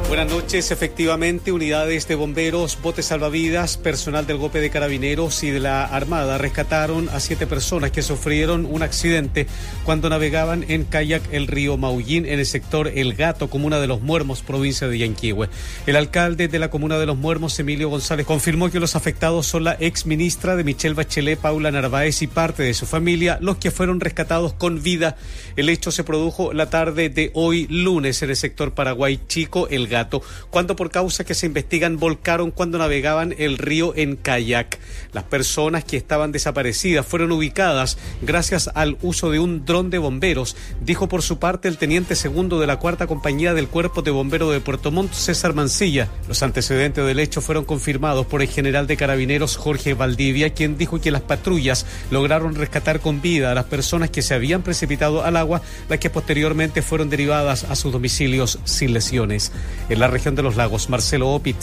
Buenas noches. Efectivamente, unidades de bomberos, botes salvavidas, personal del GOPE de Carabineros y de la Armada rescataron a 7 personas que sufrieron un accidente cuando navegaban en kayak el río Maullín en el sector El Gato, comuna de Los Muermos, provincia de Yanquihue. El alcalde de la comuna de Los Muermos, Emilio González, confirmó que los afectados son la ex ministra de Michelle Bachelet, Paula Narváez, y parte de su familia, los que fueron rescatados con vida. El hecho se produjo la tarde de hoy lunes en el sector Paraguay Chico, El Gato, cuando por causas que se investigan volcaron cuando navegaban el río en kayak. Las personas que estaban desaparecidas fueron ubicadas gracias al uso de un dron de bomberos, dijo por su parte el teniente segundo de la 4ª compañía del Cuerpo de Bomberos de Puerto Montt, César Mancilla. Los antecedentes del hecho fueron confirmados por el general de Carabineros, Jorge Valdivia, quien dijo que las patrullas lograron rescatar con vida a las personas que se habían precipitado al agua, las que posteriormente fueron derivadas a sus domicilios sin lesiones. En la región de los lagos, Marcelo Opitz,